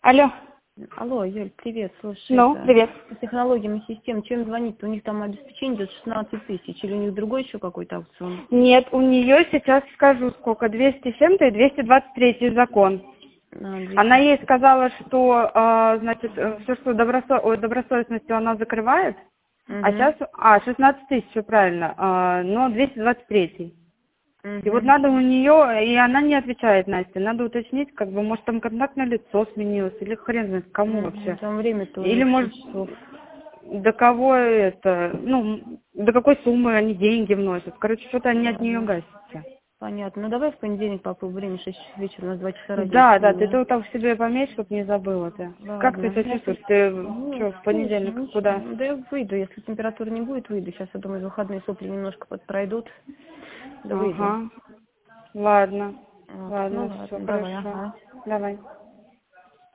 Алло. Алло, Юль, привет, слушай, Ну, привет. по технологиям и систем, чем звонить? У них там обеспечение идет 16 тысяч, или у них другой еще какой-то аукцион? Нет, у нее сейчас скажу сколько, 207 и 223 закон. Она ей сказала, что, значит, все, что добросовестностью она закрывает, а сейчас, 16 тысяч, всё правильно, но 223. И вот надо у нее, и она не отвечает, Настя, надо уточнить, как бы, может, там контактное лицо сменилось, или хрен знает, кому вообще. Там время-то Или, может, часов. до кого это, ну, до какой суммы они деньги вносят. Короче, что-то они от нее гасятся. Понятно. Ну, давай в понедельник попробуем, время 6 часов вечера, у нас 2 часа разницы. Да, ты это вот так в себе пометь, чтобы не забыла ты. Как ты Ладно. себя чувствуешь? Ты Ну, что, в понедельник ничего. куда? Да я выйду, если температуры не будет, выйду. Сейчас, я думаю, выходные сопли немножко пройдут. Да выйду. Ага. Ладно. Вот. Ну Ладно, все ладно, давай, хорошо. ага. Давай.